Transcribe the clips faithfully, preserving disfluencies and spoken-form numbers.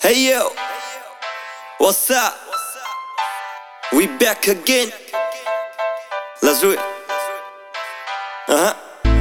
Hey yo, what's up? We back again. Let's do it. Uh-huh.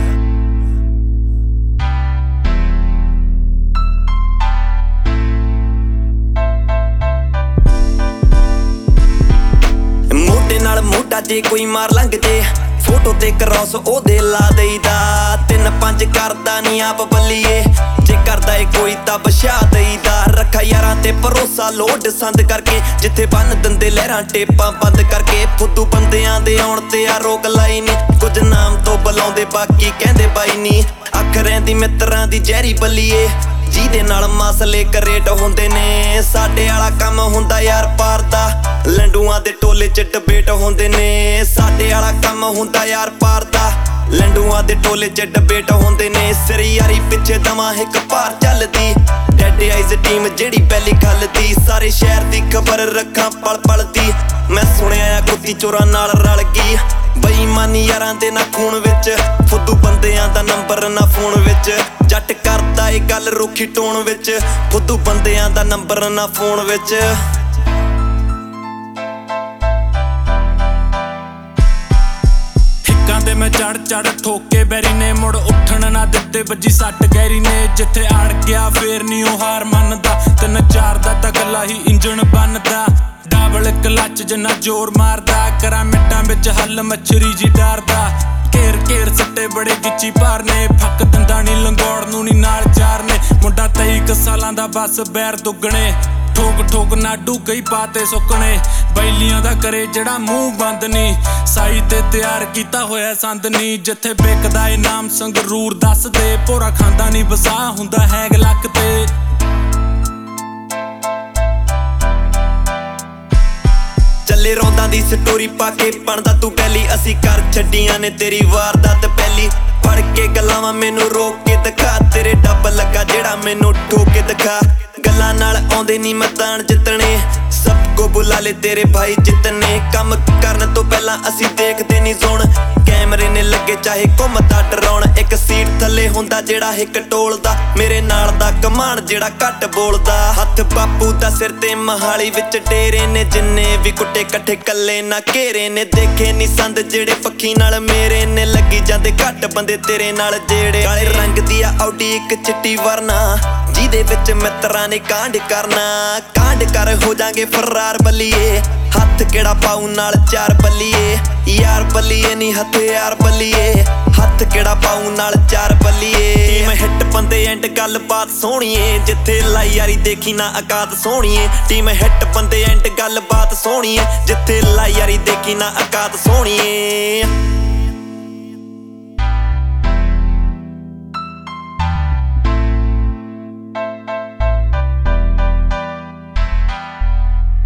ਮੋਢੇ ਨਾਲ ਮੋਢਾ ਜੇ ਕੋਈ ਮਾਰ ਲੰਘ ਜੇ, ਫੋਟੋ ਤੇ ਕਰੋਸ ਉਹਦੇ ਲਾ ਦੇਈਦਾ। ਤਿੰਨ ਪੰਜ ਕਰਦਾ ਨੀ ਆਪ ਬੱਲੀਏ, ਜੇ ਕਰਦਾ ਏ ਕੋਈ ਤਾਂ ਬਸ਼ਾ ਦੇਈਦਾ। ਰੱਖਾ ਯਾਰਾਂ ਤੇ ਭਰੋਸਾ ਲੋਡ ਸੰਦ ਕਰਕੇ, ਜਿੱਥੇ ਬੰਨ ਦਿੰਦੇ ਲਹਿਰਾਂ ਟੇਪਾਂ ਬੰਦ ਕਰਕੇ। ਫੁੱਦੂ ਬੰਦਿਆਂ ਦੇ ਆਉਣ ਤੇ ਆ ਰੋਕ ਲਾਈ ਨੀ, ਕੁਝ ਨਾਮ ਤੋਂ ਬੁਲਾਉਂਦੇ ਬਾਕੀ ਕਹਿੰਦੇ ਬਾਈ ਨੀ। ਅੱਖ ਰਹਿੰਦੀ ਮਿੱਤਰਾਂ ਦੀ ਜ਼ਹਿਰੀ ਬੱਲੀਏ, ਜਿਹਦੇ ਨਾਲ ਮਸਲੇ ਕਰੇਟ ਹੁੰਦੇ ਨੇ। ਸਾਡੇ ਵਾਲਾ ਕੰਮ ਹੁੰਦਾ ਯਾਰ ਪਾਰ ਦਾ, ਲੰਡੂਆਂ ਦੇ ਟੋਲੇ ਚ ਡਿਬੇਟ ਹੁੰਦੇ ਨੇ। ਸਾਡੇ ਵਾਲਾ ਕੰਮ ਹੁੰਦਾ ਯਾਰ ਪਾਰ ਦਾ, ਲੰਡੂਆਂ ਦੇ ਟੋਲੇ ਚ ਡਿਬੇਟ ਹੁੰਦੇ ਨੇ। ਸਿਰ ਯਾਰੀ ਪਿੱਛੇ ਦਵਾਂ ਇੱਕ ਪਾਰ ਚੱਲਦੀ, ਡੈਡ ਆਈਜ਼ ਟੀਮ ਜਿਹੜੀ ਪਹਿਲੀ ਖੱਲਦੀ। ਸਾਰੇ ਸ਼ਹਿਰ ਦੀ ਖਬਰ ਰੱਖਾਂ ਪਲ ਪਲ ਦੀ, ਮੈਂ ਸੁਣਿਆ ਆ ਕੁੱਤੀ ਚੋਰਾਂ ਨਾਲ ਰਲ ਗਈ। ਬੇਈਮਾਨੀ ਯਾਰਾਂ ਦੇ ਨਾ ਖੂਨ ਵਿੱਚ, ਫੁੱਦੂ ਬੰਦਿਆਂ ਦਾ ਨੰਬਰ ਨਾ ਫੋਨ ਵਿੱਚ। ਜੱਟ ਕਰਦਾ ਏ ਗੱਲ ਰੁੱਖੀ ਟੋਨ ਵਿੱਚ, ਫੁੱਦੂ ਬੰਦਿਆਂ ਦਾ ਨੰਬਰ ਨਾ ਫੋਨ ਵਿੱਚ। ਤੇ ਮੈਂ ਚੜ ਚੜ ਠੋਕੇ ਬੈਰੀ ਨੇ, ਮੁੜ ਉੱਠਣ ਨਾ ਦਿੱਤੇ ਵੱਜੀ ਸੱਟ ਗਹਿਰੀ ਨੇ। ਜਿੱਥੇ ਅੜ ਗਿਆ ਫੇਰ ਨੀ ਉਹ ਹਾਰ ਮੰਨਦਾ, ਤਿੰਨ ਚਾਰ ਦਾ ਤਾਂ ਗੱਲਾ ਹੀ ਇੰਜਣ ਬਣਦਾ। ਡਬਲ ਕਲੱਚ ਜਿੰਨਾ ਜ਼ੋਰ ਮਾਰਦਾ, ਕਰਾਂ ਮਿੱਟਾਂ ਵਿੱਚ ਹੱਲ ਮੱਛਰੀ ਜੀ ਡਰਦਾ। ਘੇਰ ਘੇਰ ਸੱਟੇ ਬੜੇ ਗਿੱਚੀ ਭਾਰ ਨੇ, ਫੱਕ ਦਿੰਦਾ ਨੀ ਲੰਗੌੜ ਨੂੰ ਨੀ ਨਾਲ ਚਾਰ ਨੇ। ਮੁੰਡਾ ਤੇਈ ਕੁ ਸਾਲਾਂ ਦਾ ਬਸ ਬੈਰ ਦੁੱਗਣੇ, ਠੋਕ ਠੋਕ ਨਾਡੂ ਕਈ ਪਾਤੇ ਸੁੱਕਣੇ। ਬੈਲੀਆਂ ਦਾ ਕਰੇ ਜਿਹੜਾ ਮੂੰਹ ਬੰਦ ਨੀ, ਸਾਈ ਤੇ ਤਿਆਰ ਕੀਤਾ ਹੋਇਆ ਸੰਦ ਨੀ। ਜਿੱਥੇ ਵਿਕਦਾ ਏ ਨਾਮ ਸੰਗਰੂਰ ਦੱਸਦੇ, ਭੋਰਾ ਖਾਂਦਾ ਨੀ ਵਸਾ ਹੁੰਦਾ ਹੈਗ ਲੱਕ ਤੇ। ਚੱਲੇ ਰੌਂਦਾਂ ਦੀ ਸਟੋਰੀ ਪਾ ਕੇ ਬਣਦਾ ਤੂੰ ਪਹਿਲੀ, ਅਸੀਂ ਕਰ ਛੱਡੀਆਂ ਨੇ ਤੇਰੀ ਵਾਰਦਾਤ ਪਹਿਲੀ। ਫੜ ਕੇ ਗੱਲਾਂ ਮੈਨੂੰ ਰੋਕ ਕੇ ਦਿਖਾ, ਤੇਰੇ ਡੱਬ ਲੱਗਾ ਜਿਹੜਾ ਮੈਨੂੰ ਠੋਕ ਕੇ ਦਿਖਾ। ਗੱਲਾਂ ਨਾਲ ਆਉਂਦੇ ਨੀ ਮੈਦਾਨ ਜਿੱਤਣੇ, ਸਭ ਕੋ ਬੁਲਾ ਲੈ ਤੇਰੇ ਭਾਈ ਜਿੱਤਨੇ। ਕੰਮ ਕਰਨ ਤੋਂ ਪਹਿਲਾਂ ਅਸੀਂ ਦੇਖਦੇ ਨੀ ਜ਼ੋਨ, ਕੈਮਰੇ ਨੇ ਲੱਗੇ ਚਾਹੇ ਘੁੰਮਦਾ ਡਰਾਉਣ। ਇੱਕ ਸੀਟ ਥੱਲੇ ਹੁੰਦਾ ਜਿਹੜਾ ਹਿੱਕ ਟੋਲਦਾ, ਮੇਰੇ ਨਾਲ ਦਾ ਕਮਾਨ ਜਿਹੜਾ ਘੱਟ ਬੋਲਦਾ। ਹੱਥ ਬਾਪੂ ਦਾ ਸਿਰ ਤੇ ਮਹਾਲੀ ਵਿੱਚ ਡੇਰੇ ਨੇ, ਜਿੰਨੇ ਵੀ ਕੁੱਟੇ ਇਕੱਠੇ ਕੱਲੇ ਨਾ ਘੇਰੇ ਨੇ। ਦੇਖੇ ਨੀ ਸੰਦ ਜਿਹੜੇ ਪੱਖੀ ਨਾਲ ਮੇਰੇ ਨੇ, ਲੱਗੀ ਜਾਂਦੇ ਘੱਟ ਬੰਦੇ ਤੇਰੇ ਨਾਲ ਜਿਹੜੇ। ਕਾਲੇ ਰੰਗ ਦੀ ਆ ਆਉਡੀ ਇੱਕ ਚਿੱਟੀ ਵਰਨਾ, ਜਿਹਦੇ ਵਿੱਚ ਮਿੱਤਰਾਂ ਨੇ ਕਾਂਡ ਕਰਨਾ। ਕਾਂਡ ਕਰ ਹੋ ਜਾਗੇ ਫਰਾਰ ਬੱਲੀਏ, ਹੱਥ ਕਿਹੜਾ ਪਾਉ ਨਾਲ ਚਾਰ ਬੱਲੀਏ। ਯਾਰ ਬੱਲੀਏ ਨੀ ਹਥਿਆਰ ਬੱਲੀਏ, ਹੱਥ ਕਿਹੜਾ ਪਾਉ ਨਾਲ ਚਾਰ ਬੱਲੀਏ। ਟੀਮ ਹਿੱਟ ਬੰਦੇ ਐਂਡ ਗੱਲਬਾਤ ਸੋਹਣੀਏ, ਜਿੱਥੇ ਲਾਈ ਯਾਰੀ ਦੇਖੀ ਨਾ ਔਕਾਤ ਸੋਹਣੀਏ। ਟੀਮ ਹਿੱਟ ਬੰਦੇ ਐਂਡ ਗੱਲਬਾਤ ਸੋਹਣੀਏ, ਜਿੱਥੇ ਲਾਈ ਯਾਰੀ ਦੇਖੀ ਨਾ ਔਕਾਤ ਸੋਹਣੀਏ।